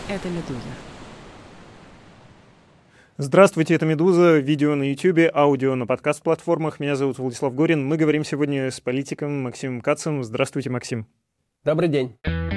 Это «Медуза». Здравствуйте, это «Медуза». Видео на YouTube, аудио на подкаст-платформах. Меня зовут Владислав Горин. Мы говорим сегодня с политиком Максимом Кацем. Здравствуйте, Максим. Добрый день.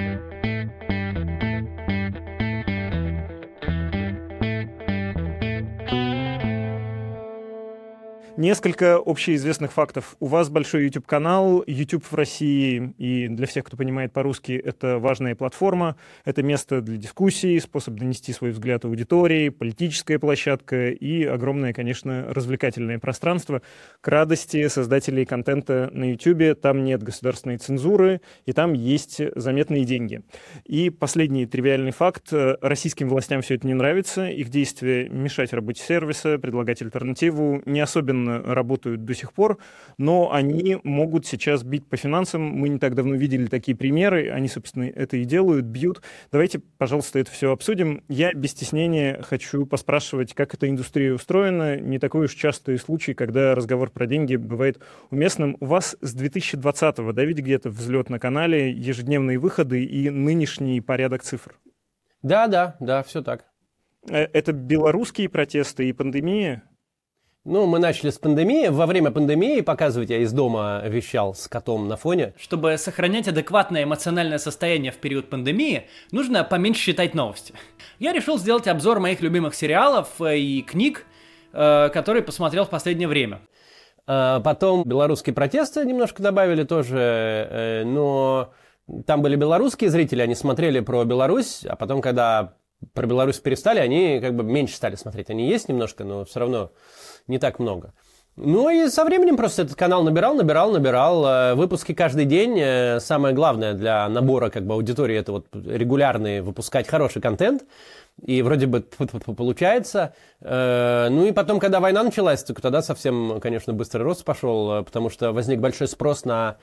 Несколько общеизвестных фактов. У вас большой YouTube-канал. YouTube в России, и для всех, кто понимает по-русски, это важная платформа. Это место для дискуссий, способ донести свой взгляд аудитории, политическая площадка и огромное, конечно, развлекательное пространство. К радости создателей контента на YouTube там нет государственной цензуры, и там есть заметные деньги. И последний тривиальный факт. Российским властям все это не нравится. Их действия мешать работе сервиса, предлагать альтернативу не особенно работают до сих пор, но они могут сейчас бить по финансам. Мы не так давно видели такие примеры, они, собственно, это и делают, бьют. Давайте, пожалуйста, это все обсудим. Я без стеснения хочу поспрашивать, как эта индустрия устроена. Не такой уж частый случай, когда разговор про деньги бывает уместным. У вас с 2020-го, да, ведь где-то взлет на канале, ежедневные выходы и нынешний порядок цифр? Да, все так. Это белорусские протесты и пандемия? Мы начали с пандемии. Во время пандемии, показывать, я из дома вещал с котом на фоне. Чтобы сохранять адекватное эмоциональное состояние в период пандемии, нужно поменьше читать новости. Я решил сделать обзор моих любимых сериалов и книг, которые посмотрел в последнее время. Потом белорусские протесты немножко добавили тоже, но там были белорусские зрители, они смотрели про Беларусь, а потом, когда про Беларусь перестали, они как бы меньше стали смотреть. Они есть немножко, но все равно не так много. И со временем просто этот канал набирал. Выпуски каждый день. Самое главное для набора как бы аудитории — это вот регулярный выпускать хороший контент. И вроде бы получается. И потом, когда война началась, то тогда совсем, конечно, быстрый рост пошел, потому что возник большой спрос на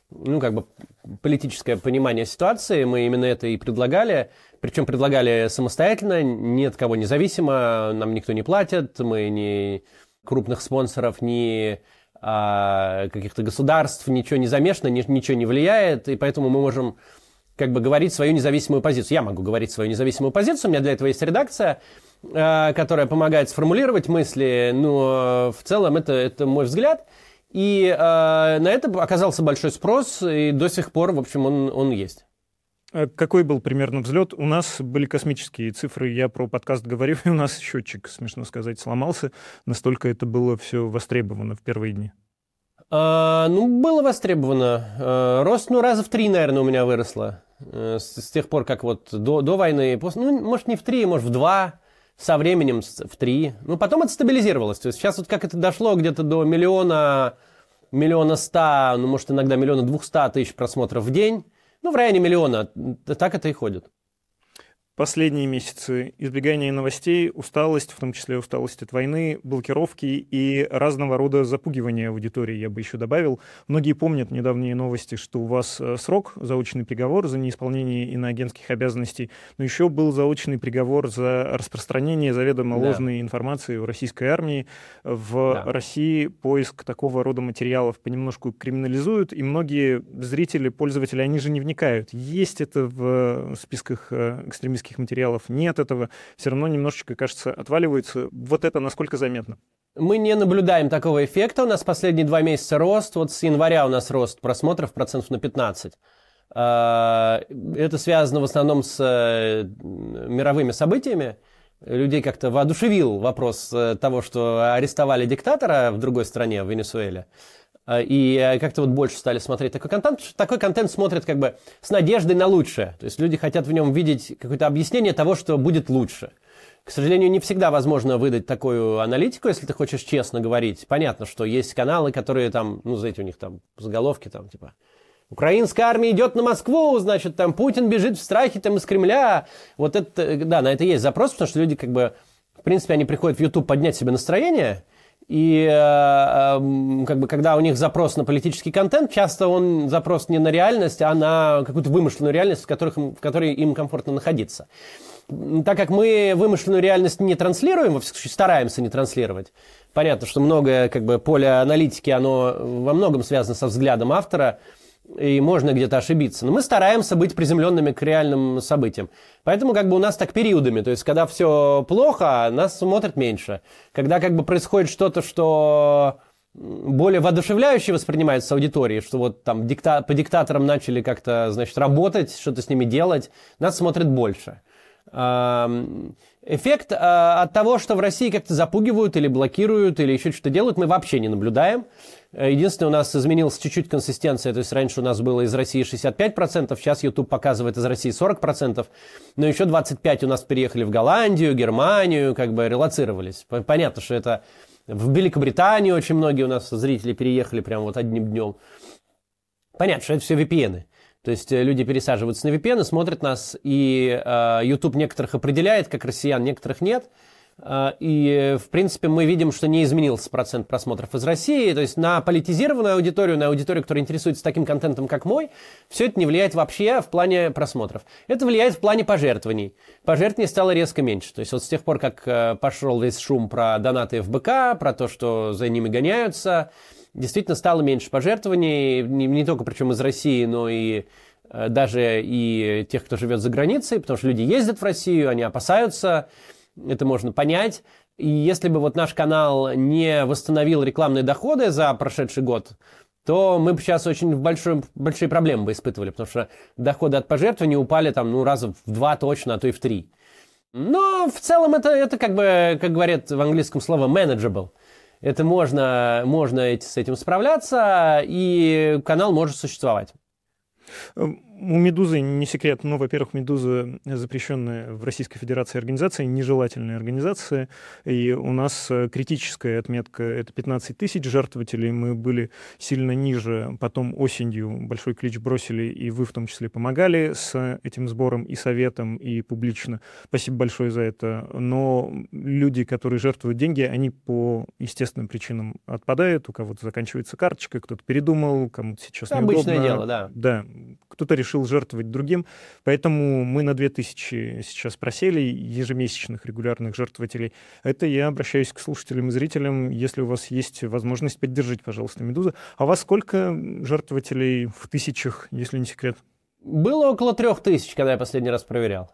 политическое понимание ситуации. Мы именно это и предлагали. Причем предлагали самостоятельно, ни от кого независимо. Нам никто не платит, мы ни крупных спонсоров, ни каких-то государств, ничего не замешано, ничего не влияет. И поэтому мы можем говорить свою независимую позицию. Я могу говорить свою независимую позицию. У меня для этого есть редакция, которая помогает сформулировать мысли. Но в целом это мой взгляд. И на это оказался большой спрос, и до сих пор, в общем, он есть. Какой был примерно взлет? У нас были космические цифры, я про подкаст говорю, и у нас счетчик, смешно сказать, сломался. Настолько это было все востребовано в первые дни. Было востребовано. Рост, раза в 3, наверное, у меня выросло. С тех пор, как до войны. Может, не в 3, может, в 2. Со временем в 3. Потом это стабилизировалось. То есть сейчас как это дошло где-то до миллиона 100, может, иногда 1 200 000 просмотров в день. В районе миллиона. Так это и ходит. Последние месяцы избегание новостей, усталость, в том числе усталость от войны, блокировки и разного рода запугивания аудитории, я бы еще добавил. Многие помнят недавние новости, что у вас срок, заочный приговор за неисполнение иноагентских обязанностей, но еще был заочный приговор за распространение заведомо ложной информации в российской армии. В России поиск такого рода материалов понемножку криминализуют, и многие зрители, пользователи, они же не вникают. Есть это в списках экстремистских материалов, нет этого, все равно немножечко, кажется, отваливается. Вот это насколько заметно? Мы не наблюдаем такого эффекта. У нас последние 2 месяца рост. С января у нас рост просмотров процентов на 15. Это связано в основном с мировыми событиями. Людей как-то воодушевил вопрос того, что арестовали диктатора в другой стране, в Венесуэле. И как-то больше стали смотреть такой контент. Такой контент смотрят с надеждой на лучшее. То есть люди хотят в нем видеть какое-то объяснение того, что будет лучше. К сожалению, не всегда возможно выдать такую аналитику, если ты хочешь честно говорить. Понятно, что есть каналы, которые знаете, у них заголовки типа «Украинская армия идет на Москву», значит, Путин бежит в страхе из Кремля. Вот это, на это есть запрос, потому что люди в принципе, они приходят в YouTube поднять себе настроение. И когда у них запрос на политический контент, часто он запрос не на реальность, а на какую-то вымышленную реальность, в которой им комфортно находиться. Так как мы вымышленную реальность не транслируем, во всяком случае стараемся не транслировать, понятно, что многое поле аналитики, оно во многом связано со взглядом автора, и можно где-то ошибиться. Но мы стараемся быть приземленными к реальным событиям. Поэтому как бы у нас так периодами. То есть, когда все плохо, нас смотрят меньше. Когда как бы происходит что-то, что более воодушевляюще воспринимается аудиторией, что вот там по диктаторам начали как-то, значит, работать, что-то с ними делать, нас смотрят больше. Эффект от того, что в России как-то запугивают или блокируют, или еще что-то делают, мы вообще не наблюдаем. Единственное, у нас изменилась чуть-чуть консистенция, то есть раньше у нас было из России 65%, сейчас YouTube показывает из России 40%, но еще 25% у нас переехали в Голландию, Германию, как бы релоцировались. Понятно, что это в Великобританию очень многие у нас зрители переехали прямо вот одним днем. Понятно, что это все VPN. То есть люди пересаживаются на VPN, смотрят нас, и YouTube некоторых определяет как россиян, некоторых нет. И, в принципе, мы видим, что не изменился процент просмотров из России. То есть на политизированную аудиторию, на аудиторию, которая интересуется таким контентом, как мой, все это не влияет вообще в плане просмотров. Это влияет в плане пожертвований. Пожертвований стало резко меньше. То есть вот с тех пор, как пошел весь шум про донаты ФБК, про то, что за ними гоняются, действительно стало меньше пожертвований, не только причем из России, но и даже и тех, кто живет за границей, потому что люди ездят в Россию, они опасаются, это можно понять. И если бы вот наш канал не восстановил рекламные доходы за прошедший год, то мы бы сейчас очень большие проблемы бы испытывали, потому что доходы от пожертвований упали там, раза в 2 точно, а то и в 3. Но в целом это как бы, как говорят в английском слово manageable. Это можно с этим справляться, и канал может существовать. У «Медузы» не секрет, но, во-первых, «Медуза» запрещенная в Российской Федерации организация, нежелательная организация, и у нас критическая отметка — это 15 тысяч жертвователей, мы были сильно ниже, потом осенью большой клич бросили, и вы в том числе помогали с этим сбором и советом, и публично. Спасибо большое за это. Но люди, которые жертвуют деньги, они по естественным причинам отпадают, у кого-то заканчивается карточка, кто-то передумал, кому-то сейчас неудобно. Обычное дело, да. Да, кто-то решил жертвовать другим, поэтому мы на 2000 сейчас просели ежемесячных регулярных жертвователей. Это я обращаюсь к слушателям и зрителям. Если у вас есть возможность, поддержите, пожалуйста, «Медузу». А у вас сколько жертвователей в тысячах, если не секрет? Было около 3000, когда я последний раз проверял.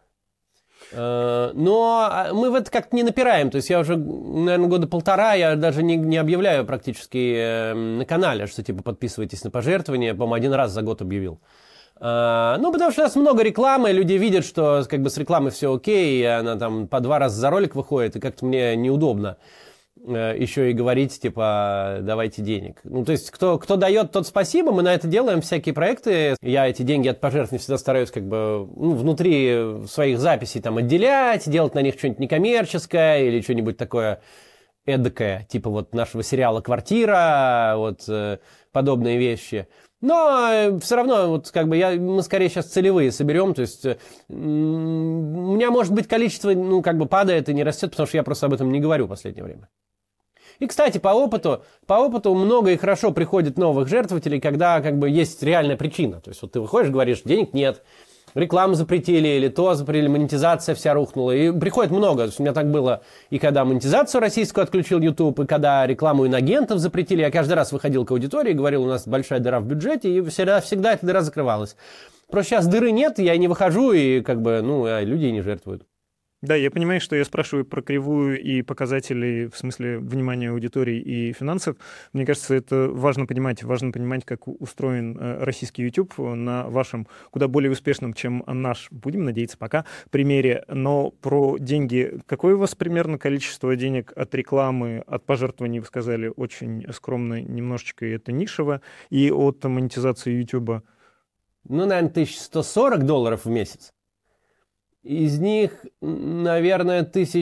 Но мы в это как-то не напираем. То есть я уже, наверное, 1.5 года я даже не объявляю практически на канале, что типа подписывайтесь на пожертвования. По-моему, 1 раз за год объявил. Потому что у нас много рекламы, люди видят, что как бы с рекламой все окей, и она там по 2 раза за ролик выходит, и как-то мне неудобно еще и говорить, типа, давайте денег. То есть, кто дает, тот спасибо, мы на это делаем всякие проекты. Я эти деньги от пожертвований всегда стараюсь как бы внутри своих записей там отделять, делать на них что-нибудь некоммерческое или что-нибудь такое эдакое, типа вот нашего сериала «Квартира», вот подобные вещи. Но все равно, вот как бы мы скорее сейчас целевые соберем, то есть у меня, может быть, количество, как бы падает и не растет, потому что я просто об этом не говорю в последнее время. И, кстати, по опыту много и хорошо приходит новых жертвователей, когда как бы есть реальная причина. То есть вот ты выходишь, говоришь, денег нет, рекламу запретили, или то запретили, монетизация вся рухнула. И приходит много. То есть у меня так было и когда монетизацию российскую отключил YouTube, и когда рекламу инагентов запретили. Я каждый раз выходил к аудитории и говорил, у нас большая дыра в бюджете, и всегда эта дыра закрывалась. Просто сейчас дыры нет, я не выхожу, и как бы, люди не жертвуют. Да, я понимаю, что я спрашиваю про кривую и показатели в смысле внимания аудитории и финансов. Мне кажется, это важно понимать, как устроен российский YouTube на вашем куда более успешном, чем наш, будем надеяться, пока, примере. Но про деньги. Какое у вас примерно количество денег от рекламы, от пожертвований, вы сказали, очень скромно, немножечко, и это нишево, и от монетизации YouTube? Наверное, $1140 в месяц. Из них, наверное,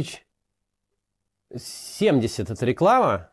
1070 это реклама.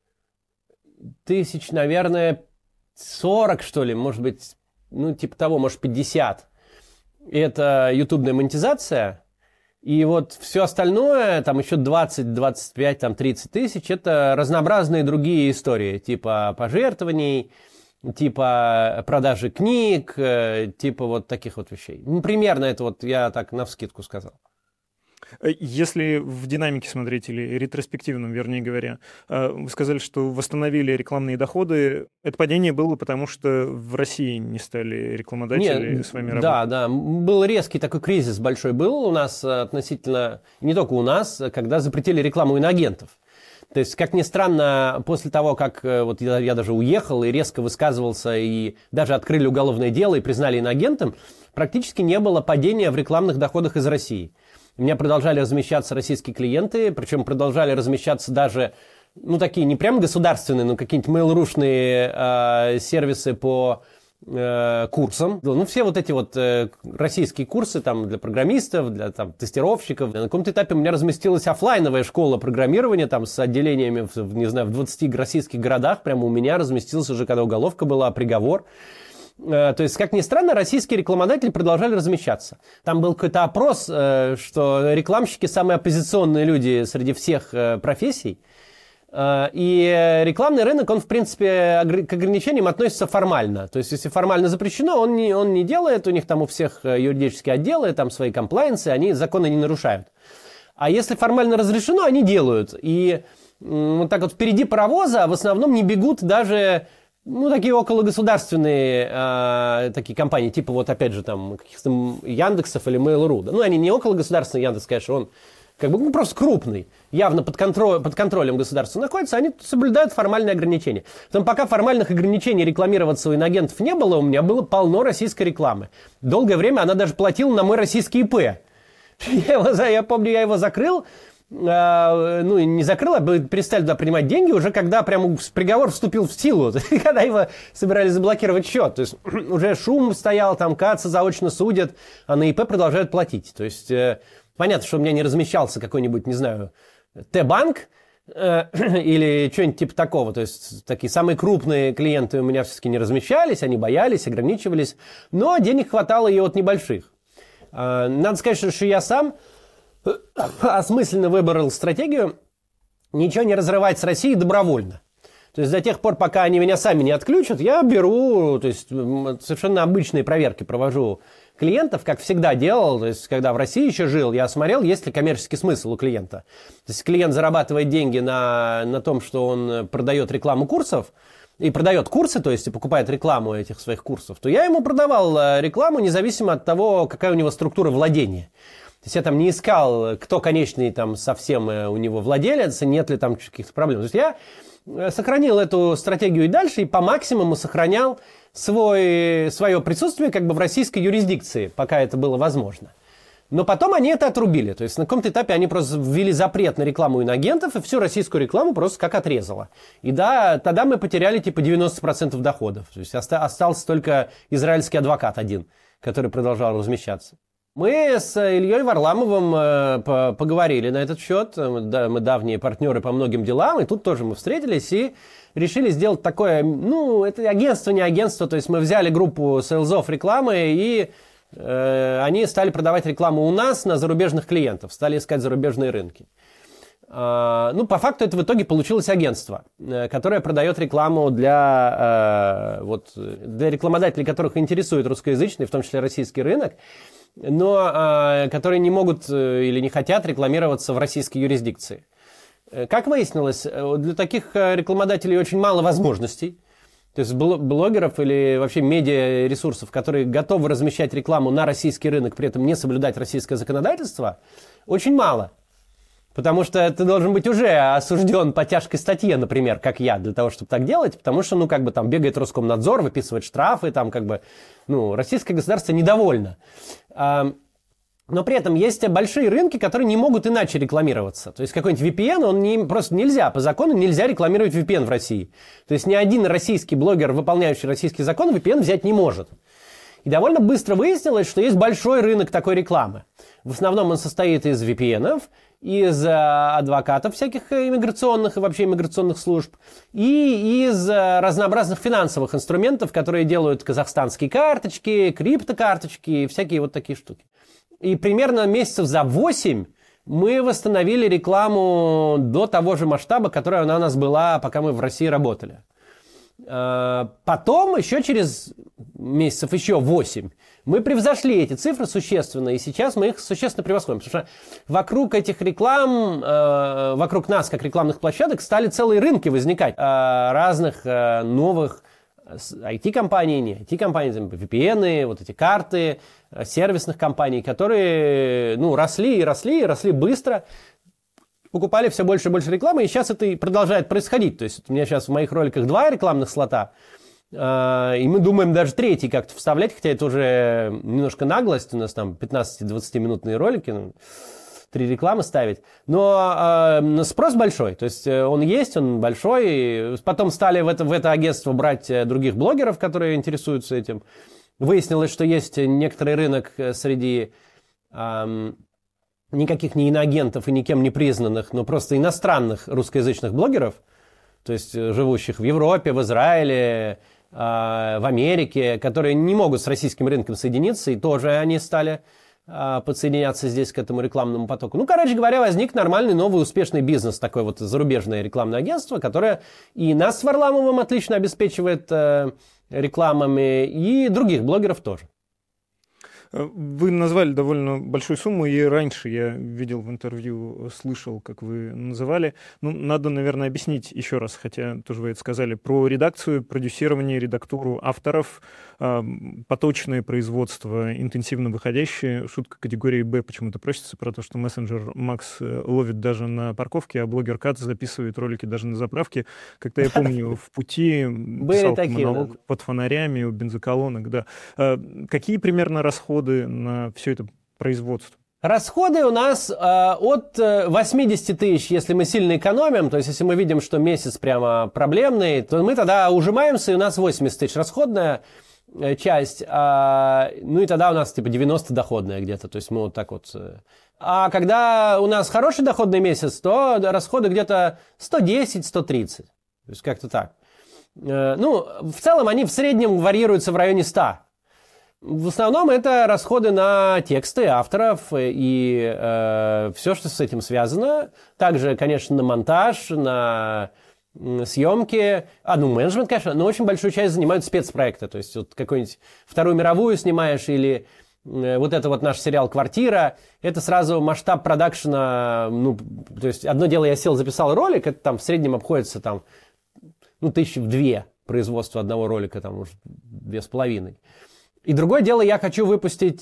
1000, наверное, 40, что ли, может быть, типа того, может, 50. Это ютубная монетизация. И вот все остальное, там еще 20, 25, там 30 тысяч, это разнообразные другие истории, типа пожертвований, типа продажи книг, типа вот таких вот вещей. Примерно это вот я так навскидку сказал. Если в динамике смотреть, или ретроспективном, вернее говоря, вы сказали, что восстановили рекламные доходы. Это падение было потому, что в России не стали рекламодатели с вами работать? Да. Был резкий такой кризис большой был у нас относительно, не только у нас, когда запретили рекламу иноагентов. То есть, как ни странно, после того, как вот я даже уехал и резко высказывался, и даже открыли уголовное дело и признали иноагентом, практически не было падения в рекламных доходах из России. У меня продолжали размещаться российские клиенты, причем продолжали размещаться даже, такие не прям государственные, но какие-нибудь mail.ru-шные сервисы по курсам. Все вот эти вот российские курсы там, для программистов, для там, тестировщиков. На каком-то этапе у меня разместилась офлайновая школа программирования там, с отделениями в 20 российских городах. Прямо у меня разместился уже, когда уголовка была, приговор. То есть, как ни странно, российские рекламодатели продолжали размещаться. Там был какой-то опрос, что рекламщики самые оппозиционные люди среди всех профессий. И рекламный рынок, он, в принципе, к ограничениям относится формально. То есть, если формально запрещено, он не делает. У них там у всех юридические отделы, там свои комплайенсы, они законы не нарушают. А если формально разрешено, они делают. И вот так вот впереди паровоза в основном не бегут даже... такие окологосударственные такие компании, типа вот опять же там каких-то Яндексов или Mail.ru. Да? Они не окологосударственный Яндекс, конечно, он как бы просто крупный, явно под контролем государства находится, они соблюдают формальные ограничения. Потом, пока формальных ограничений рекламироваться у иноагентов не было, у меня было полно российской рекламы. Долгое время она даже платила на мой российский ИП. Я помню, я его закрыл, не закрыл, а перестали туда принимать деньги уже когда прям приговор вступил в силу, когда его собирались заблокировать счет. То есть уже шум стоял, там КАЦа заочно судят, а на ИП продолжают платить. То есть понятно, что у меня не размещался какой-нибудь, не знаю, Т-банк или что-нибудь типа такого. То есть такие самые крупные клиенты у меня все-таки не размещались, они боялись, ограничивались, но денег хватало и от небольших. Надо сказать, что я сам осмысленно выбрал стратегию ничего не разрывать с Россией добровольно. То есть до тех пор, пока они меня сами не отключат, я беру, то есть совершенно обычные проверки провожу клиентов, как всегда делал. То есть когда в России еще жил, я смотрел, есть ли коммерческий смысл у клиента. То есть клиент зарабатывает деньги на том, что он продает рекламу курсов, и продает курсы, то есть и покупает рекламу этих своих курсов, то я ему продавал рекламу независимо от того, какая у него структура владения. То есть я там не искал, кто конечный там совсем у него владелец, нет ли там каких-то проблем. То есть я сохранил эту стратегию и дальше, и по максимуму сохранял свое присутствие как бы в российской юрисдикции, пока это было возможно. Но потом они это отрубили. То есть на каком-то этапе они просто ввели запрет на рекламу иноагентов, и всю российскую рекламу просто как отрезало. И да, тогда мы потеряли типа 90% доходов. То есть остался только израильский адвокат один, который продолжал размещаться. Мы с Ильей Варламовым поговорили на этот счет. Мы давние партнеры по многим делам, и тут тоже мы встретились и решили сделать такое, это агентство, не агентство. То есть мы взяли группу сейлзов рекламы, и они стали продавать рекламу у нас на зарубежных клиентов, стали искать зарубежные рынки. По факту это в итоге получилось агентство, которое продает рекламу для рекламодателей, которых интересует русскоязычный, в том числе российский рынок, но которые не могут или не хотят рекламироваться в российской юрисдикции. Как выяснилось, для таких рекламодателей очень мало возможностей. То есть блогеров или вообще медиаресурсов, которые готовы размещать рекламу на российский рынок, при этом не соблюдать российское законодательство, очень мало. Потому что ты должен быть уже осужден по тяжкой статье, например, как я, для того, чтобы так делать, потому что, там бегает Роскомнадзор, выписывает штрафы, российское государство недовольно. Но при этом есть большие рынки, которые не могут иначе рекламироваться. То есть какой-нибудь VPN, просто нельзя, по закону нельзя рекламировать VPN в России. То есть ни один российский блогер, выполняющий российский закон, VPN взять не может. И довольно быстро выяснилось, что есть большой рынок такой рекламы. В основном он состоит из VPN-ов, из адвокатов всяких иммиграционных и вообще иммиграционных служб, и из разнообразных финансовых инструментов, которые делают казахстанские карточки, криптокарточки и всякие вот такие штуки. И примерно месяцев за 8 мы восстановили рекламу до того же масштаба, которая она у нас была, пока мы в России работали. Потом, еще через месяцев еще 8, мы превзошли эти цифры существенно, и сейчас мы их существенно превосходим. Потому что вокруг этих реклам, вокруг нас, как рекламных площадок, стали целые рынки возникать разных новых IT-компаний, не IT-компаний, VPN, вот эти карты, сервисных компаний, которые росли быстро, покупали все больше и больше рекламы, и сейчас это и продолжает происходить. То есть у меня сейчас в моих роликах 2 рекламных слота, и мы думаем даже 3 как-то вставлять, хотя это уже немножко наглость, у нас там 15-20-минутные ролики, 3 рекламы ставить. Но спрос большой, то есть он есть, он большой. Потом стали в это агентство брать других блогеров, которые интересуются этим. Выяснилось, что есть некоторый рынок среди никаких не иноагентов и никем не признанных, но просто иностранных русскоязычных блогеров, то есть живущих в Европе, в Израиле, в Америке, которые не могут с российским рынком соединиться, и тоже они стали подсоединяться здесь к этому рекламному потоку. Короче говоря, возник нормальный новый успешный бизнес, такое вот зарубежное рекламное агентство, которое и нас с Варламовым отлично обеспечивает рекламами, и других блогеров тоже. Вы назвали довольно большую сумму, и раньше я видел в интервью, слышал, как вы называли. Надо, наверное, объяснить еще раз, хотя тоже вы это сказали, про редакцию, продюсирование, редактуру авторов, поточное производство, интенсивно выходящее. Шутка категории «Б» почему-то просится про то, что мессенджер Макс ловит даже на парковке, а блогер Кат записывает ролики даже на заправке. Как-то я помню, в пути писал монолог под фонарями у бензоколонок. Да. Какие примерно расходы на все это производство? Расходы у нас от 80 тысяч, если мы сильно экономим, то есть если мы видим, что месяц прямо проблемный, то мы тогда ужимаемся, и у нас 80 тысяч расходная часть, и тогда у нас типа 90 доходная где-то, то есть мы вот так вот. А когда у нас хороший доходный месяц, то расходы где-то 110-130, то есть как-то так. В целом они в среднем варьируются в районе 100. В основном это расходы на тексты авторов и все, что с этим связано. Также, конечно, на монтаж, на съемки, менеджмент, конечно, но очень большую часть занимают спецпроекты. То есть вот какую-нибудь Вторую мировую снимаешь или вот это вот наш сериал «Квартира», это сразу масштаб продакшена, то есть одно дело, я сел, записал ролик, это там в среднем обходится там, 1002 производство одного ролика, там уже 2,5. И другое дело, я хочу выпустить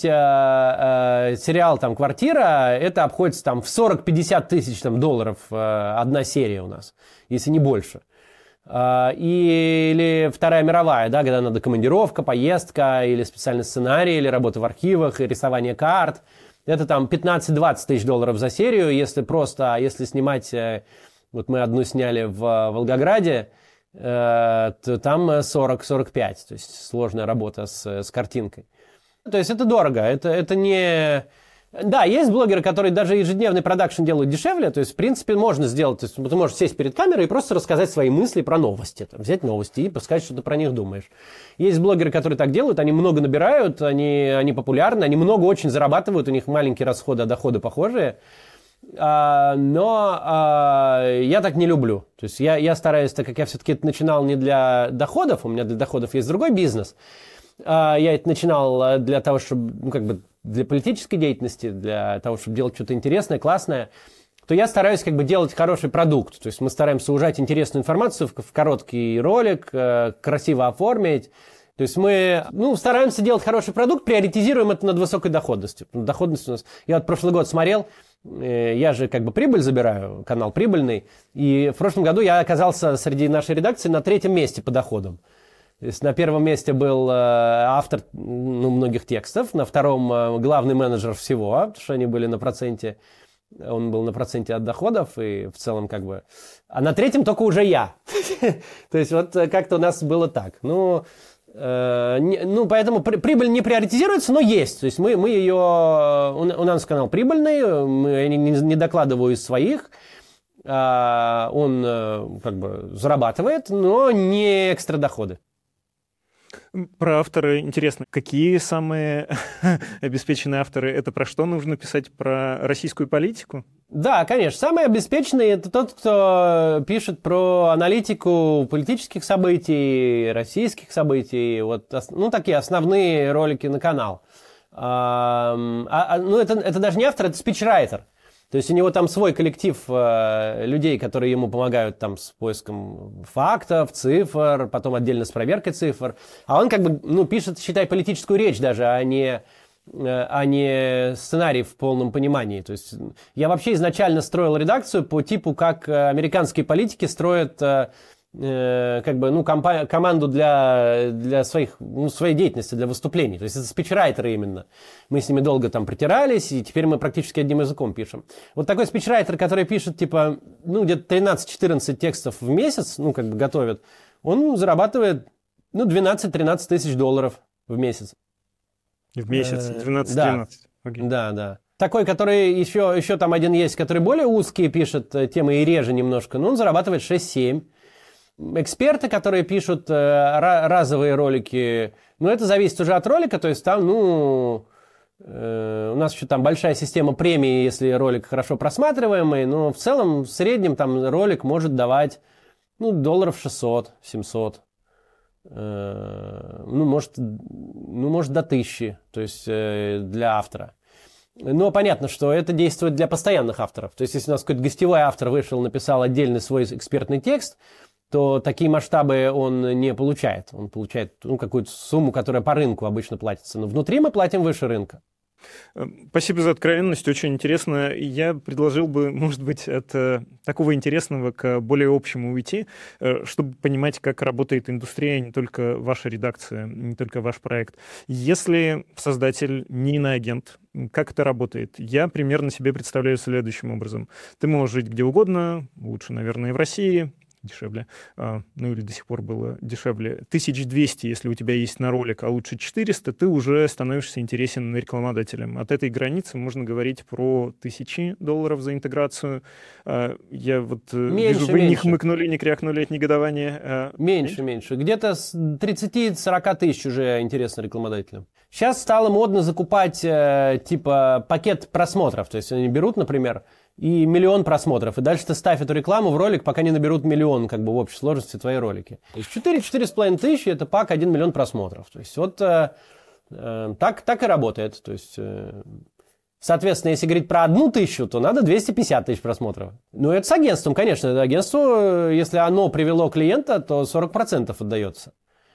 сериал там «Квартира», это обходится там в 40-50 тысяч долларов одна серия у нас, если не больше. Или Вторая мировая, да, когда надо командировка, поездка, или специальный сценарий, или работа в архивах, и рисование карт. Это там 15-20 тысяч долларов за серию, если снимать, вот мы одну сняли в Волгограде, то там 40-45, то есть сложная работа с картинкой. То есть это дорого, это не... Да, есть блогеры, которые даже ежедневный продакшн делают дешевле, то есть в принципе можно сделать, то есть ты можешь сесть перед камерой и просто рассказать свои мысли про новости, взять новости и сказать, что ты про них думаешь. Есть блогеры, которые так делают, они много набирают, они популярны, они много очень зарабатывают, у них маленькие расходы, а доходы похожие. Но я так не люблю. То есть я стараюсь, так как я все-таки начинал не для доходов, у меня для доходов есть другой бизнес. Я это начинал для того, чтобы, для политической деятельности, для того, чтобы делать что-то интересное, классное, то я стараюсь делать хороший продукт. То есть мы стараемся ужать интересную информацию в короткий ролик, красиво оформить. То есть мы стараемся делать хороший продукт, приоритизируем это над высокой доходностью. Доходность у нас... Я вот прошлый год смотрел, я же прибыль забираю, канал прибыльный, и в прошлом году я оказался среди нашей редакции на 3-м месте по доходам. То есть на 1-м месте был автор многих текстов, на 2-м главный менеджер всего, потому что они были на проценте, он был на проценте от доходов, и в целом А на 3-м только уже я. То есть вот как-то у нас было так. Поэтому прибыль не приоритизируется, но есть. То есть мы ее... У нас канал прибыльный, я не докладываю из своих. Он зарабатывает, но не экстра доходы. Про автора интересно. Какие самые обеспеченные авторы? Это про что нужно писать? Про российскую политику? Да, конечно. Самый обеспеченный – это тот, кто пишет про аналитику политических событий, российских событий. Вот, ну, такие основные ролики на канал. Ну, это даже не автор, это спичрайтер. То есть у него там свой коллектив людей, которые ему помогают там с поиском фактов, цифр, потом отдельно с проверкой цифр. А он как бы, ну, пишет, считай, политическую речь даже, а не сценарий в полном понимании. То есть я вообще изначально строил редакцию по типу, как американские политики строят как бы, ну, команду для своих, ну, своей деятельности, для выступлений. То есть это спичрайтеры именно. Мы с ними долго там притирались, и теперь мы практически одним языком пишем. Вот такой спичрайтер, который пишет, типа, ну, где-то 13-14 текстов в месяц, ну, как бы готовит, он зарабатывает, ну, 12-13 тысяч долларов в месяц. В месяц? 12-13? Да. Okay. Да. Такой, который еще там один есть, который более узкие пишет темы и реже немножко, но он зарабатывает 6-7. Эксперты, которые пишут разовые ролики, ну, это зависит уже от ролика, то есть там, ну, у нас еще там большая система премий, если ролик хорошо просматриваемый, но в целом, в среднем, там ролик может давать, ну, долларов 600-700, ну, может, до 1000, то есть для автора. Но понятно, что это действует для постоянных авторов. То есть, если у нас какой-то гостевой автор вышел, написал отдельный свой экспертный текст, то такие масштабы он не получает. Он получает, ну, какую-то сумму, которая по рынку обычно платится. Но внутри мы платим выше рынка. Спасибо за откровенность, очень интересно. Я предложил бы, может быть, от такого интересного к более общему уйти, чтобы понимать, как работает индустрия, не только ваша редакция, не только ваш проект. Если создатель не иноагент, как это работает? Я примерно себе представляю следующим образом. Ты можешь жить где угодно, лучше, наверное, и в России, дешевле, ну или до сих пор было дешевле, 1200, если у тебя есть на ролик, а лучше 400, ты уже становишься интересен рекламодателям. От этой границы можно говорить про $1000 за интеграцию. Я вот вижу, вы не хмыкнули, не крякнули от негодования. Меньше. Где-то с 30-40 тысяч уже интересно рекламодателям. Сейчас стало модно закупать типа пакет просмотров. То есть они берут, например, и 1 000 000 просмотров. И дальше ты ставь эту рекламу в ролик, пока не наберут 1 000 000, как бы в общей сложности твои ролики. То есть 4-4,5 тысячи – это пак 1 000 000 просмотров. То есть вот так и работает. То есть, соответственно, если говорить про 1000, то надо 250 тысяч просмотров. Ну, это с агентством, конечно. Агентству, если оно привело клиента, то 40% отдается.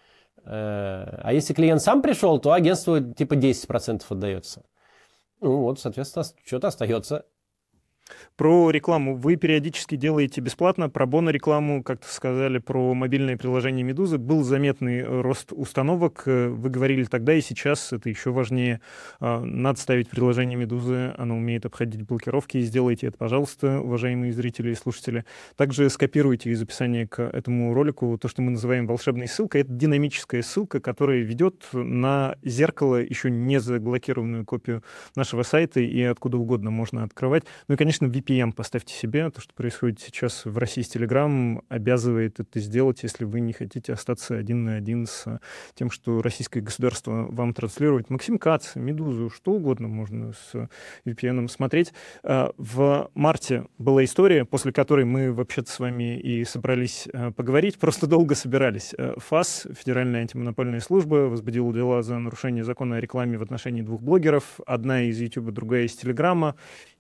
А если клиент сам пришел, то агентству типа 10% отдается. Ну вот, соответственно, что-то остается. Про рекламу вы периодически делаете бесплатно. Про бонус-рекламу, как-то сказали, про мобильное приложение «Медузы». Был заметный рост установок. Вы говорили тогда и сейчас, это еще важнее. Надо ставить приложение «Медузы». Оно умеет обходить блокировки. Сделайте это, пожалуйста, уважаемые зрители и слушатели. Также скопируйте из описания к этому ролику то, что мы называем волшебной ссылкой. Это динамическая ссылка, которая ведет на зеркало, еще не заблокированную копию нашего сайта, и откуда угодно можно открывать. Ну и, конечно, VPN поставьте себе. То, что происходит сейчас в России с Telegram, обязывает это сделать, если вы не хотите остаться один на один с тем, что российское государство вам транслирует. Максим Кац, «Медузу», что угодно можно с VPN смотреть. В марте была история, после которой мы вообще-то с вами и собрались поговорить, просто долго собирались. ФАС, Федеральная антимонопольная служба, возбудила дела за нарушение закона о рекламе в отношении 2 блогеров, одна из YouTube, другая из Телеграма,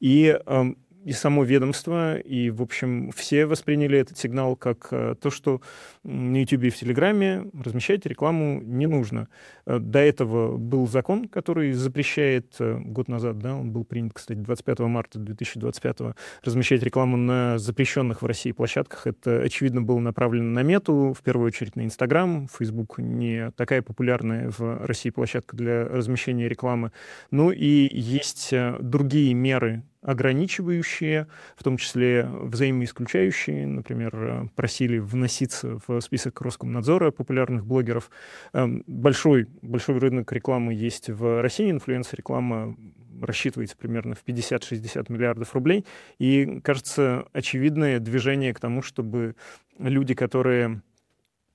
и само ведомство, и, в общем, все восприняли этот сигнал как то, что на YouTube и в Телеграме размещать рекламу не нужно. До этого был закон, который запрещает, год назад, да, он был принят, кстати, 25 марта 2025, размещать рекламу на запрещенных в России площадках. Это, очевидно, было направлено на Мету, в первую очередь на Инстаграм. Facebook не такая популярная в России площадка для размещения рекламы. Ну и есть другие меры, ограничивающие, в том числе взаимоисключающие, например, просили вноситься в список Роскомнадзора популярных блогеров. Большой рынок рекламы есть в России, инфлюенсер-реклама рассчитывается примерно в 50-60 миллиардов рублей, и, кажется, очевидное движение к тому, чтобы люди, которые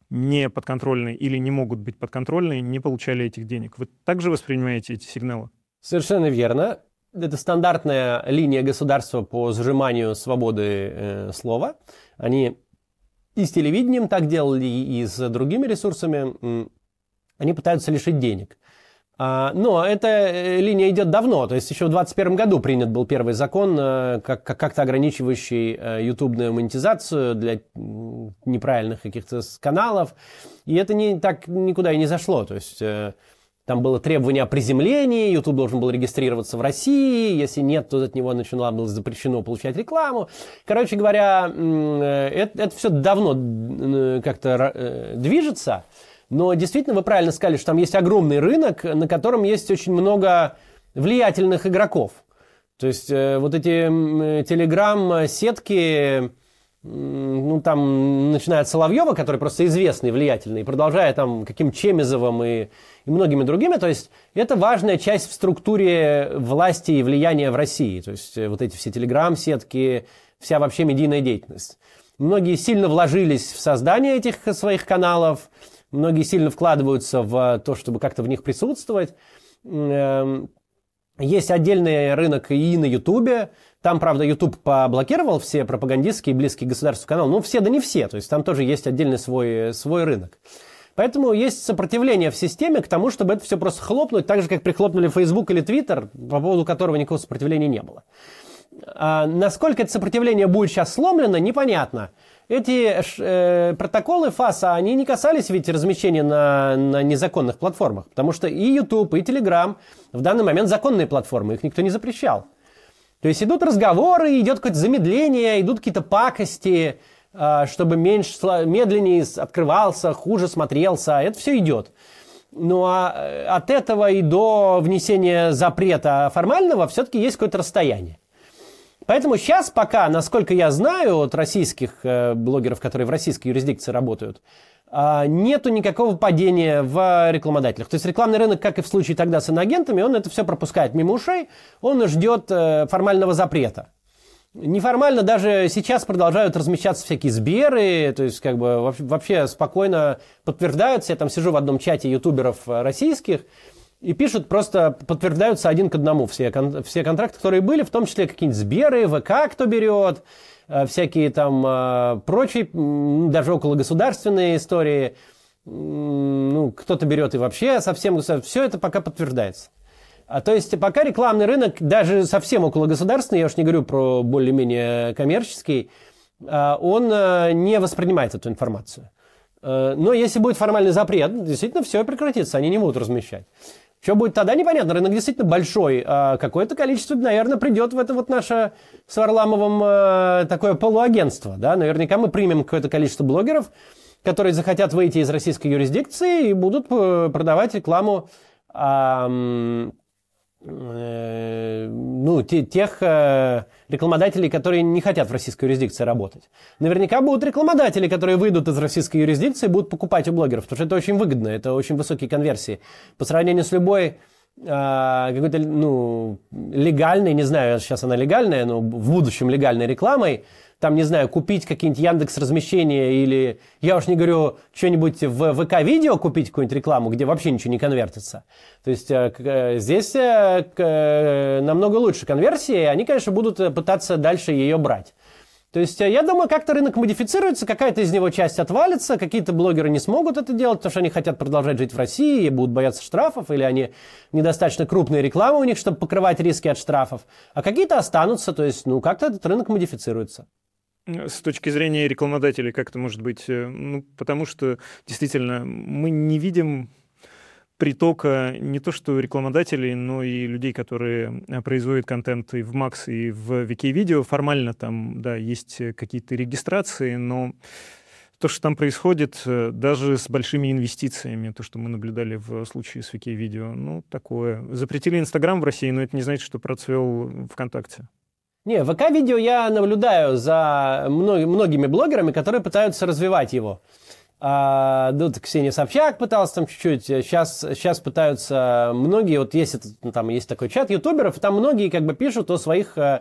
не подконтрольны или не могут быть подконтрольны, не получали этих денег. Вы также воспринимаете эти сигналы? Совершенно верно. Это стандартная линия государства по сжиманию свободы слова. Они и с телевидением так делали, и с другими ресурсами. Они пытаются лишить денег. Но эта линия идет давно. То есть еще в 2021 году принят был первый закон, как-то ограничивающий ютубную монетизацию для неправильных каких-то каналов. И это так никуда и не зашло. То есть там было требование о приземлении, YouTube должен был регистрироваться в России, если нет, то от него было запрещено получать рекламу. Короче говоря, это все давно как-то движется. Но действительно, вы правильно сказали, что там есть огромный рынок, на котором есть очень много влиятельных игроков. То есть вот эти телеграм-сетки, там, начиная от Соловьева, который просто известный, влиятельный, продолжая там каким Чемизовым и многими другими, то есть это важная часть в структуре власти и влияния в России. То есть вот эти все телеграм-сетки, вся вообще медийная деятельность. Многие сильно вложились в создание этих своих каналов, многие сильно вкладываются в то, чтобы как-то в них присутствовать. Есть отдельный рынок и на Ютубе. Там, правда, YouTube поблокировал все пропагандистские и близкие к государству каналы. Ну, все, да не все. То есть там тоже есть отдельный свой рынок. Поэтому есть сопротивление в системе к тому, чтобы это все просто хлопнуть, так же, как прихлопнули Facebook или Twitter, по поводу которого никакого сопротивления не было. Насколько это сопротивление будет сейчас сломлено, непонятно. Эти протоколы ФАСа, они не касались ведь размещения на незаконных платформах, потому что и YouTube, и Telegram в данный момент законные платформы, их никто не запрещал. То есть идут разговоры, идет какое-то замедление, идут какие-то пакости, чтобы медленнее открывался, хуже смотрелся, это все идет. Ну а от этого и до внесения запрета формального все-таки есть какое-то расстояние. Поэтому сейчас пока, насколько я знаю от российских блогеров, которые в российской юрисдикции работают, нету никакого падения в рекламодателях. То есть рекламный рынок, как и в случае тогда с иноагентами, он это все пропускает мимо ушей, он ждет формального запрета. Неформально даже сейчас продолжают размещаться всякие Сберы, то есть как бы вообще спокойно подтверждаются. Я там сижу в одном чате ютуберов российских, и пишут, просто подтверждаются один к одному все контракты, которые были, в том числе какие-нибудь Сберы, ВК кто берет, всякие там прочие, даже окологосударственные истории. Ну, кто-то берет и вообще совсем, все это пока подтверждается. То есть пока рекламный рынок, даже совсем окологосударственный, я уж не говорю про более-менее коммерческий, он не воспринимает эту информацию. Но если будет формальный запрет, действительно все прекратится, они не будут размещать. Что будет тогда, непонятно. Рынок действительно большой. Какое-то количество, наверное, придет в это вот наше с Варламовым такое полуагентство. Да? Наверняка мы примем какое-то количество блогеров, которые захотят выйти из российской юрисдикции и будут продавать рекламу тех рекламодателей, которые не хотят в российской юрисдикции работать. Наверняка будут рекламодатели, которые выйдут из российской юрисдикции и будут покупать у блогеров, потому что это очень выгодно, это очень высокие конверсии. По сравнению с любой какой-то, легальной, не знаю, сейчас она легальная, но в будущем легальной рекламой, там, не знаю, купить какие-нибудь Яндекс.Размещения или, я уж не говорю, что-нибудь в ВК-видео купить, какую-нибудь рекламу, где вообще ничего не конвертится. То есть здесь намного лучше конверсии, они, конечно, будут пытаться дальше ее брать. То есть я думаю, как-то рынок модифицируется, какая-то из него часть отвалится, какие-то блогеры не смогут это делать, потому что они хотят продолжать жить в России и будут бояться штрафов, или они недостаточно крупные рекламы у них, чтобы покрывать риски от штрафов, а какие-то останутся, то есть как-то этот рынок модифицируется. С точки зрения рекламодателей, как это может быть? Потому что действительно мы не видим притока не то что рекламодателей, но и людей, которые производят контент и в Max, и в VK-видео. Формально там, да, есть какие-то регистрации, но то, что там происходит, даже с большими инвестициями, то, что мы наблюдали в случае с VK-видео, такое. Запретили Инстаграм в России, но это не значит, что процвел ВКонтакте. Не, ВК-видео я наблюдаю за многими блогерами, которые пытаются развивать его. Ксения Собчак пыталась там чуть-чуть, сейчас пытаются многие, вот есть такой чат ютуберов, и там многие как бы пишут о своих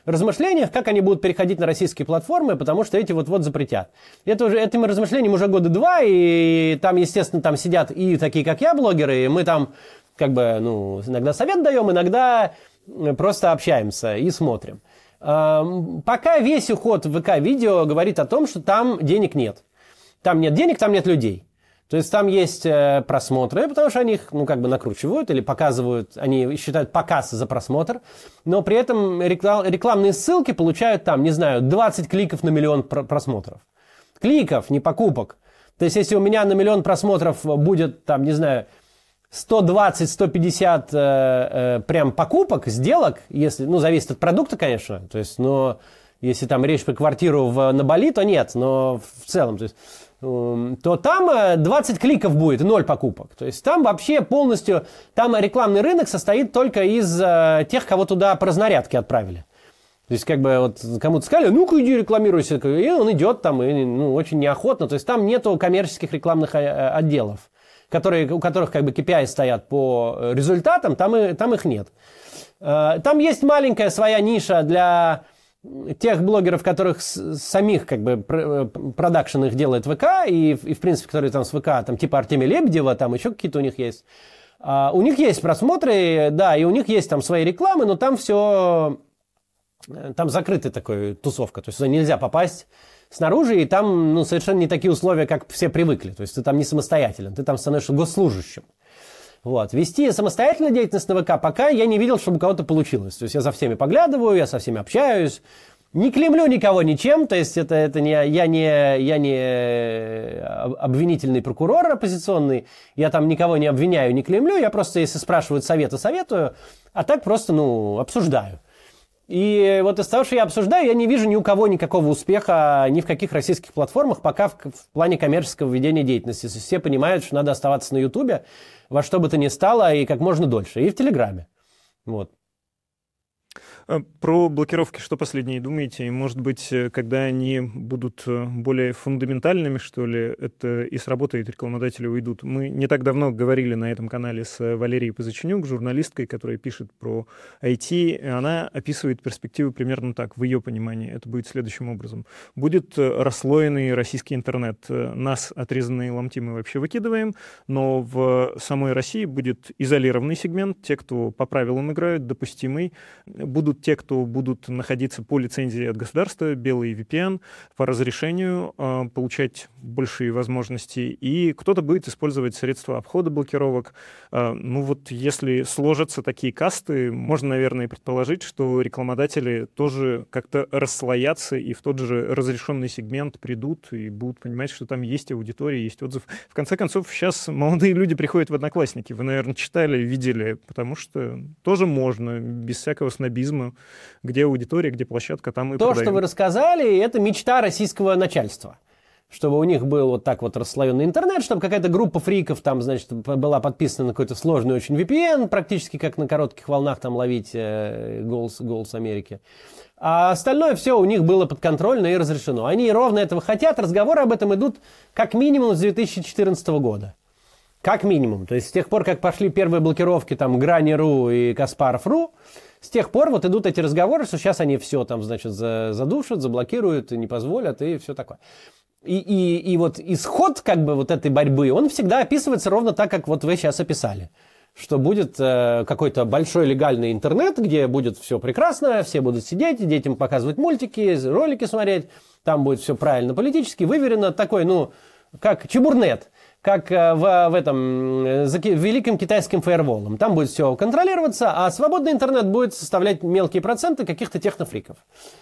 размышлениях, как они будут переходить на российские платформы, потому что эти вот-вот запретят. Этим размышлениям уже года 2, и там, естественно, там сидят и такие, как я, блогеры, и мы там как бы, иногда совет даем, иногда просто общаемся и смотрим. Пока весь уход в ВК-видео говорит о том, что там денег нет. Там нет денег, там нет людей. То есть там есть просмотры, потому что они их, накручивают или показывают, они считают показ за просмотр, но при этом рекламные ссылки получают там, 20 кликов на миллион просмотров. Кликов, не покупок. То есть если у меня на миллион просмотров будет, 120-150 прям покупок, сделок, если, зависит от продукта, конечно, то есть, но если там речь про квартиру на Бали, то нет, но в целом, то есть, то там 20 кликов будет, 0 покупок. То есть там вообще полностью, там рекламный рынок состоит только из тех, кого туда по разнарядке отправили. То есть кому-то сказали, ну-ка иди рекламируйся, и он идет там, и, очень неохотно. То есть там нету коммерческих рекламных отделов, у которых KPI стоят по результатам, там их нет. Там есть маленькая своя ниша для тех блогеров, которых самих продакшн их делает ВК, и в принципе, которые там с ВК, там типа Артемия Лебедева, там еще какие-то у них есть. У них есть просмотры, да, и у них есть там свои рекламы, но там все, там закрытая такая тусовка, то есть туда нельзя попасть снаружи, и там совершенно не такие условия, как все привыкли, то есть ты там не самостоятелен, ты там становишься госслужащим. Вот. Вести самостоятельную деятельность на ВК пока я не видел, чтобы у кого-то получилось. То есть я за всеми поглядываю, я со всеми общаюсь, не клеймлю никого ничем, то есть я не обвинительный прокурор оппозиционный, я там никого не обвиняю, не клеймлю, я просто, если спрашивают совета, советую, а так просто, обсуждаю. И вот из того, что я обсуждаю, я не вижу ни у кого никакого успеха ни в каких российских платформах, пока в плане коммерческого ведения деятельности. Все понимают, что надо оставаться на Ютубе во что бы то ни стало и как можно дольше. И в Телеграме. Вот. Про блокировки что последнее думаете? Может быть, когда они будут более фундаментальными, что ли, это и сработает, рекламодатели уйдут? Мы не так давно говорили на этом канале с Валерией Позаченюк, журналисткой, которая пишет про IT. Она описывает перспективы примерно так, в ее понимании. Это будет следующим образом. Будет расслоенный российский интернет. Нас, отрезанные ломти, мы вообще выкидываем, но в самой России будет изолированный сегмент, те, кто по правилам играют, допустимый, будут те, кто будут находиться по лицензии от государства, белый VPN, по разрешению, получать большие возможности, и кто-то будет использовать средства обхода блокировок. Если сложатся такие касты, можно, наверное, предположить, что рекламодатели тоже как-то расслоятся и в тот же разрешенный сегмент придут и будут понимать, что там есть аудитория, есть отзыв. В конце концов, сейчас молодые люди приходят в Одноклассники. Вы, наверное, читали, видели, потому что тоже можно, без всякого снобизма. Где аудитория, где площадка, там и то, продают. Что вы рассказали, это мечта российского начальства. Чтобы у них был вот так вот расслоенный интернет, чтобы какая-то группа фриков там, была подписана на какой-то сложный очень VPN, практически как на коротких волнах там ловить голос Америки. А остальное все у них было подконтрольно и разрешено. Они ровно этого хотят. Разговоры об этом идут как минимум с 2014 года. Как минимум. То есть с тех пор, как пошли первые блокировки там Грани.ру и Каспаров.ру, с тех пор вот идут эти разговоры, что сейчас они все там, задушат, заблокируют, не позволят и все такое. И вот исход вот этой борьбы, он всегда описывается ровно так, как вот вы сейчас описали. Что будет какой-то большой легальный интернет, где будет все прекрасно, все будут сидеть, детям показывать мультики, ролики смотреть, там будет все правильно политически, выверено, такой, как чебурнет. Как в великом китайском фаерволом. Там будет все контролироваться, а свободный интернет будет составлять мелкие проценты каких-то технофриков.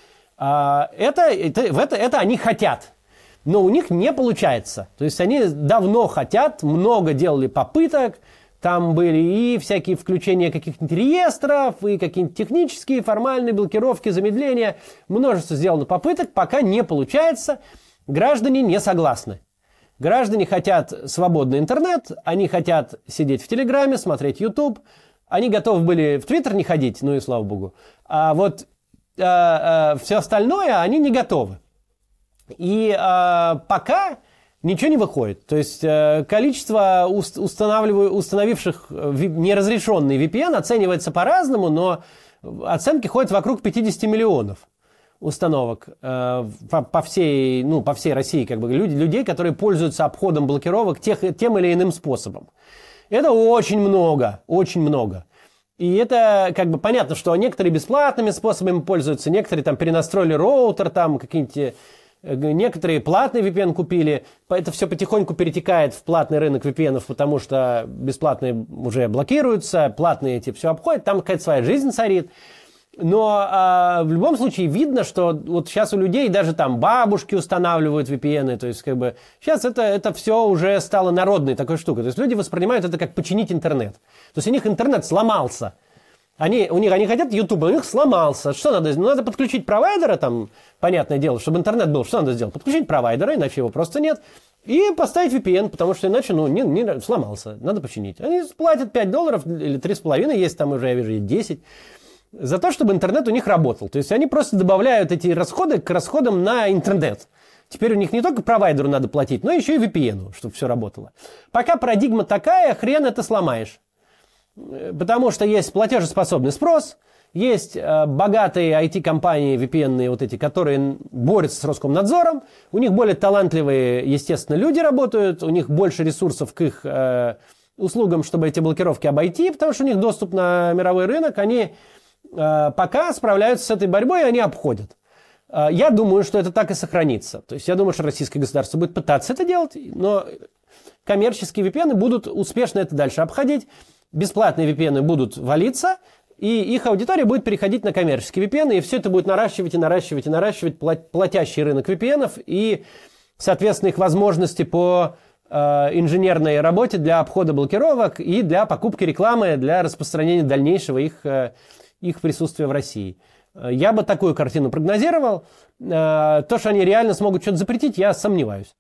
Это они хотят. Но у них не получается. То есть они давно хотят, много делали попыток. Там были и всякие включения каких-нибудь реестров, и какие-нибудь технические, формальные блокировки, замедления. Множество сделано попыток, пока не получается. Граждане не согласны. Граждане хотят свободный интернет, они хотят сидеть в Телеграме, смотреть YouTube, они готовы были в Твиттер не ходить, и слава богу. А вот все остальное они не готовы. И пока ничего не выходит. То есть количество установивших неразрешенный VPN оценивается по-разному, но Оценки ходят вокруг 50 миллионов установок по всей России, как бы, людей, которые пользуются обходом блокировок тем или иным способом. Это очень много, очень много. И это как бы понятно, что некоторые бесплатными способами пользуются, некоторые там перенастроили роутер, там какие-нибудь, некоторые платный VPN купили. Это все потихоньку перетекает в платный рынок VPN, потому что бесплатные уже блокируются, платные эти все обходят, там какая-то своя жизнь царит. Но в любом случае видно, что вот сейчас у людей даже там бабушки устанавливают VPN, то есть как бы сейчас это все уже стало народной такой штукой. То есть люди воспринимают это как починить интернет. То есть у них интернет сломался. Они хотят YouTube, у них сломался. Что надо? Ну, надо подключить провайдера, там, понятное дело, чтобы интернет был. Что надо сделать? Подключить провайдера, иначе его просто нет. И поставить VPN, потому что иначе, не сломался. Надо починить. Они платят $5 или 3,5, есть там уже, я вижу, 10. За то, чтобы интернет у них работал. То есть они просто добавляют эти расходы к расходам на интернет. Теперь у них не только провайдеру надо платить, но еще и VPN, чтобы все работало. Пока парадигма такая, хрен это сломаешь. Потому что есть платежеспособный спрос, есть богатые IT-компании VPN-ные вот эти, которые борются с Роскомнадзором, у них более талантливые, естественно, люди работают, у них больше ресурсов к их услугам, чтобы эти блокировки обойти, потому что у них доступ на мировой рынок, они пока справляются с этой борьбой, и они обходят. Я думаю, что это так и сохранится. То есть я думаю, что российское государство будет пытаться это делать, но коммерческие VPN будут успешно это дальше обходить, бесплатные VPN будут валиться, и их аудитория будет переходить на коммерческие VPN, и все это будет наращивать и наращивать и наращивать платящий рынок VPN и, соответственно, их возможности по инженерной работе для обхода блокировок и для покупки рекламы, для распространения дальнейшего их присутствия в России. Я бы такую картину прогнозировал. То, что они реально смогут что-то запретить, я сомневаюсь.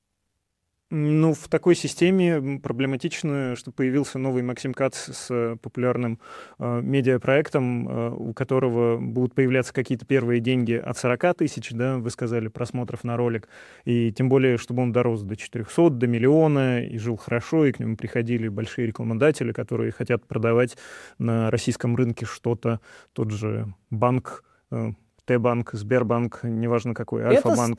Ну, в такой системе проблематично, что появился новый Максим Кац с популярным медиапроектом, у которого будут появляться какие-то первые деньги от 40 тысяч, да, вы сказали, просмотров на ролик, и тем более, чтобы он дорос до 400, до миллиона, и жил хорошо, и к нему приходили большие рекламодатели, которые хотят продавать на российском рынке что-то, тот же банк, Т-банк, Сбербанк, неважно какой, Альфа-банк.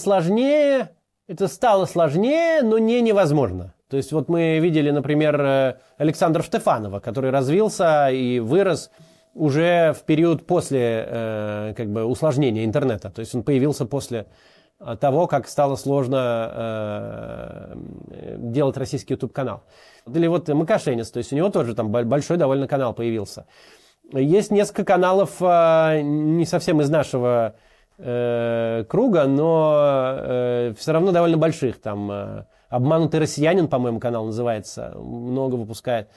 Это стало сложнее, но не невозможно. То есть вот мы видели, например, Александра Штефанова, который развился и вырос уже в период после усложнения интернета. То есть он появился после того, как стало сложно делать российский YouTube-канал. Или вот Макашенец, то есть у него тоже там большой довольно канал появился. Есть несколько каналов не совсем из нашего круга, но все равно довольно больших. Там «Обманутый россиянин», по-моему, канал называется, много выпускает.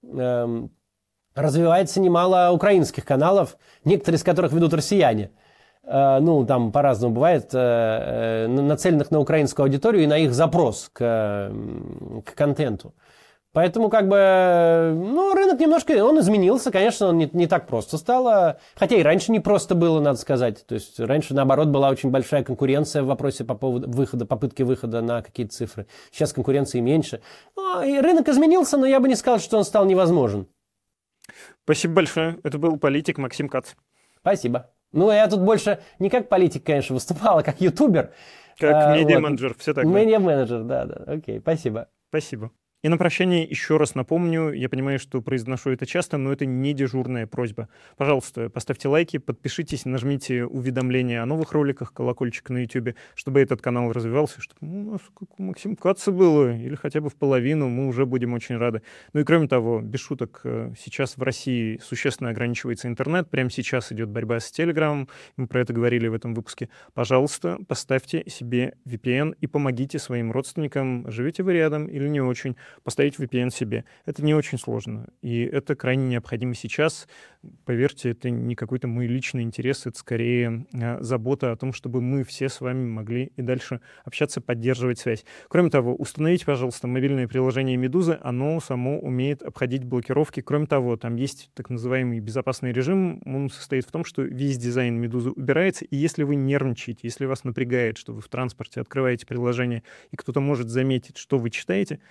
Развивается немало украинских каналов, некоторые из которых ведут россияне. Там по-разному бывает, нацеленных на украинскую аудиторию и на их запрос к контенту. Поэтому, рынок немножко, он изменился, конечно, он не так просто стало, хотя и раньше не просто было, надо сказать. То есть раньше, наоборот, была очень большая конкуренция в вопросе по поводу попытки выхода на какие-то цифры. Сейчас конкуренции меньше. И рынок изменился, но я бы не сказал, что он стал невозможен. Спасибо большое. Это был политик Максим Кац. Спасибо. Я тут больше не как политик, конечно, выступал, а как ютубер. Как медиа-менеджер, все так. Медиа-менеджер, да. Окей, спасибо. Спасибо. И на прощание еще раз напомню, я понимаю, что произношу это часто, но это не дежурная просьба. Пожалуйста, поставьте лайки, подпишитесь, нажмите уведомления о новых роликах, колокольчик на YouTube, чтобы этот канал развивался, чтобы у нас как у Максима Каца было, или хотя бы в половину, мы уже будем очень рады. Ну и кроме того, без шуток, сейчас в России существенно ограничивается интернет, прямо сейчас идет борьба с Телеграмом, мы про это говорили в этом выпуске. Пожалуйста, поставьте себе VPN и помогите своим родственникам, живете вы рядом или не очень, поставить VPN себе. Это не очень сложно, и это крайне необходимо сейчас. Поверьте, это не какой-то мой личный интерес, это скорее забота о том, чтобы мы все с вами могли и дальше общаться, поддерживать связь. Кроме того, установите, пожалуйста, мобильное приложение «Медузы», оно само умеет обходить блокировки. Кроме того, там есть так называемый безопасный режим, он состоит в том, что весь дизайн «Медузы» убирается, и если вы нервничаете, если вас напрягает, что вы в транспорте открываете приложение, и кто-то может заметить, что вы читаете, понятно, что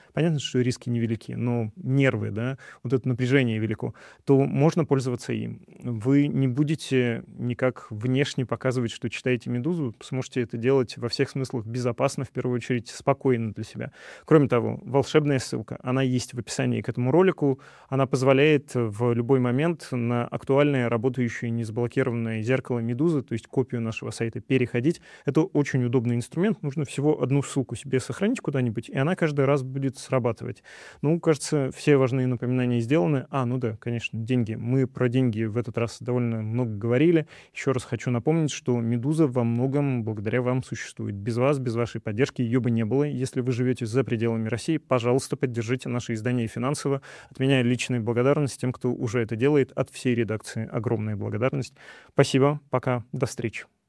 что риски невелики, но нервы, да, вот это напряжение велико, то можно пользоваться им. Вы не будете никак внешне показывать, что читаете «Медузу», сможете это делать во всех смыслах безопасно, в первую очередь, спокойно для себя. Кроме того, волшебная ссылка, она есть в описании к этому ролику, она позволяет в любой момент на актуальное, работающее, незаблокированное зеркало «Медузы», то есть копию нашего сайта, переходить. Это очень удобный инструмент, нужно всего одну ссылку себе сохранить куда-нибудь, и она каждый раз будет срабатывать. Ну, кажется, все важные напоминания сделаны. Ну да, конечно, деньги. Мы про деньги в этот раз довольно много говорили. Еще раз хочу напомнить, что «Медуза» во многом благодаря вам существует. Без вас, без вашей поддержки ее бы не было. Если вы живете за пределами России, пожалуйста, поддержите наше издание финансово. От меня личная благодарность тем, кто уже это делает. От всей редакции огромная благодарность. Спасибо. Пока. До встречи.